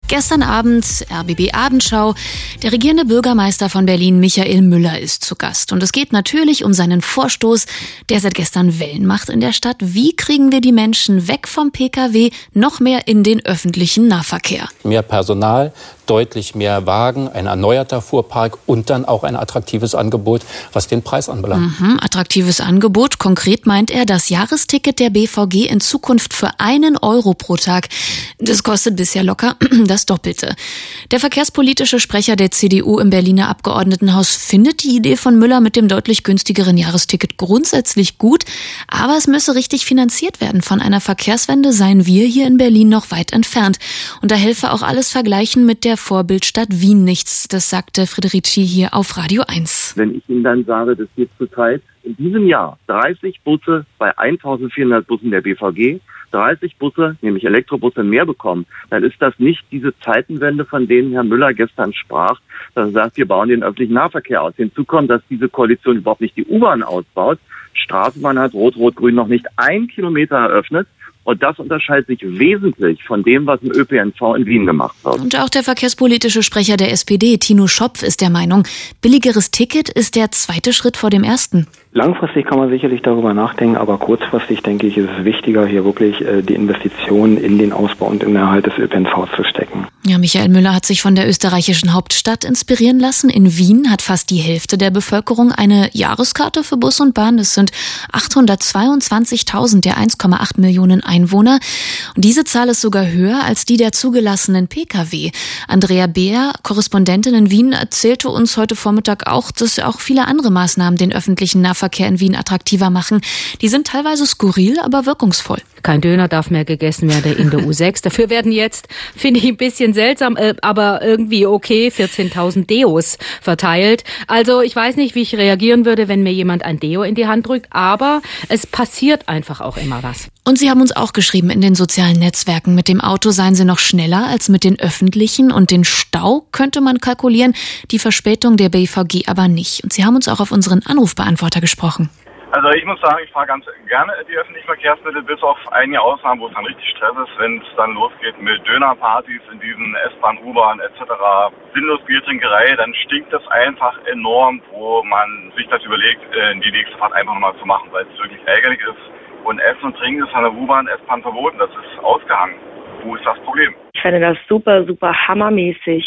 Gestern Abend, RBB Abendschau, der regierende Bürgermeister von Berlin, Michael Müller, ist zu Gast. Und es geht natürlich um seinen Vorstoß, der seit gestern Wellen macht in der Stadt. Wie kriegen wir die Menschen weg vom Pkw, noch mehr in den öffentlichen Nahverkehr? Mehr Personal, deutlich mehr Wagen, ein erneuerter Fuhrpark und dann auch ein attraktives Angebot, was den Preis anbelangt. Attraktives Angebot. Konkret meint er, das Jahresticket der BVG in Zukunft für 1 Euro pro Tag. Das kostet bisher locker das Doppelte. Der verkehrspolitische Sprecher der CDU im Berliner Abgeordnetenhaus findet die Idee von Müller mit dem deutlich günstigeren Jahresticket grundsätzlich gut, aber es müsse richtig finanziert werden. Von einer Verkehrswende seien wir hier in Berlin noch weit entfernt. Und da helfe auch alles Vergleichen mit der Vorbildstadt Wien nichts. Das sagte Federici hier auf Radio 1. Wenn ich Ihnen dann sage, dass wir zurzeit in diesem Jahr 30 Busse bei 1400 Bussen der BVG, 30 Busse, nämlich Elektrobusse, mehr bekommen, dann ist das nicht diese Zeitenwende, von denen Herr Müller gestern sprach, dass er sagt, wir bauen den öffentlichen Nahverkehr aus. Hinzu kommt, dass diese Koalition überhaupt nicht die U-Bahn ausbaut. Straßenbahn hat Rot-Rot-Grün noch nicht 1 Kilometer eröffnet. Und das unterscheidet sich wesentlich von dem, was im ÖPNV in Wien gemacht wird. Und auch der verkehrspolitische Sprecher der SPD, Tino Schopf, ist der Meinung, billigeres Ticket ist der zweite Schritt vor dem ersten. Langfristig kann man sicherlich darüber nachdenken, aber kurzfristig, denke ich, ist es wichtiger, hier wirklich die Investitionen in den Ausbau und in den Erhalt des ÖPNVs zu stecken. Ja, Michael Müller hat sich von der österreichischen Hauptstadt inspirieren lassen. In Wien hat fast die Hälfte der Bevölkerung eine Jahreskarte für Bus und Bahn. Das sind 822.000 der 1,8 Millionen Einwohner. Und diese Zahl ist sogar höher als die der zugelassenen Pkw. Andrea Beer, Korrespondentin in Wien, erzählte uns heute Vormittag auch, dass auch viele andere Maßnahmen den öffentlichen Nahverkehr in Wien attraktiver machen. Die sind teilweise skurril, aber wirkungsvoll. Kein Döner darf mehr gegessen werden in der U6. Dafür werden jetzt, finde ich ein bisschen seltsam, aber irgendwie okay, 14.000 Deos verteilt. Also ich weiß nicht, wie ich reagieren würde, wenn mir jemand ein Deo in die Hand drückt, aber es passiert einfach auch immer was. Und Sie haben uns auch geschrieben in den sozialen Netzwerken, mit dem Auto seien Sie noch schneller als mit den öffentlichen und den Stau könnte man kalkulieren, die Verspätung der BVG aber nicht. Und Sie haben uns auch auf unseren Anrufbeantworter gesprochen. Also ich muss sagen, ich fahre ganz gerne die öffentlichen Verkehrsmittel, bis auf einige Ausnahmen, wo es dann richtig Stress ist, wenn es dann losgeht mit Dönerpartys in diesen S-Bahn, U-Bahn etc., sinnlos Biertrinkerei, dann stinkt das einfach enorm, wo man sich das überlegt, die nächste Fahrt einfach nochmal zu machen, weil es wirklich ärgerlich ist. Und Essen und Trinken ist an der U-Bahn, S-Bahn verboten, das ist ausgehangen. Wo ist das Problem? Ich fände das super, super hammermäßig,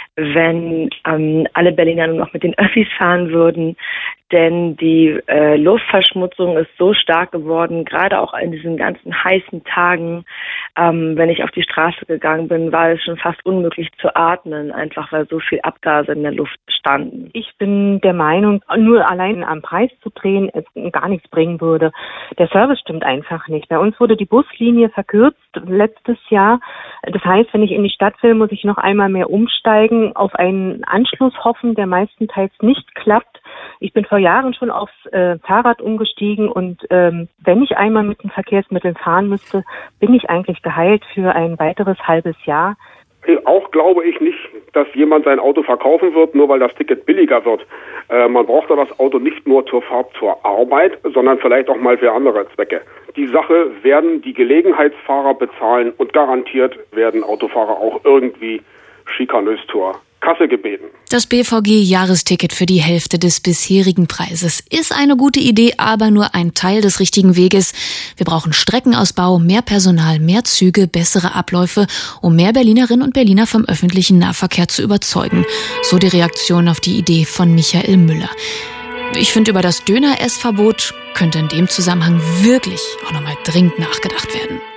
wenn alle Berliner nur noch mit den Öffis fahren würden. Denn die Luftverschmutzung ist so stark geworden, gerade auch in diesen ganzen heißen Tagen. Wenn ich auf die Straße gegangen bin, war es schon fast unmöglich zu atmen, einfach weil so viel Abgase in der Luft standen. Ich bin der Meinung, nur allein am Preis zu drehen, es gar nichts bringen würde. Der Service stimmt einfach nicht. Bei uns wurde die Buslinie verkürzt letztes Jahr. Das heißt, wenn ich in die Stadt will, muss ich noch einmal mehr umsteigen, auf einen Anschluss hoffen, der meistenteils nicht klappt. Ich bin vor Jahren schon aufs Fahrrad umgestiegen und wenn ich einmal mit den Verkehrsmitteln fahren müsste, bin ich eigentlich geheilt für ein weiteres halbes Jahr. Auch glaube ich nicht, dass jemand sein Auto verkaufen wird, nur weil das Ticket billiger wird. Man braucht da das Auto nicht nur zur Fahrt zur Arbeit, sondern vielleicht auch mal für andere Zwecke. Die Sache werden die Gelegenheitsfahrer bezahlen und garantiert werden Autofahrer auch irgendwie schikanös zur Kasse gebeten. Das BVG-Jahresticket für die Hälfte des bisherigen Preises ist eine gute Idee, aber nur ein Teil des richtigen Weges. Wir brauchen Streckenausbau, mehr Personal, mehr Züge, bessere Abläufe, um mehr Berlinerinnen und Berliner vom öffentlichen Nahverkehr zu überzeugen. So die Reaktion auf die Idee von Michael Müller. Ich finde, über das Döner-Essverbot könnte in dem Zusammenhang wirklich auch nochmal dringend nachgedacht werden.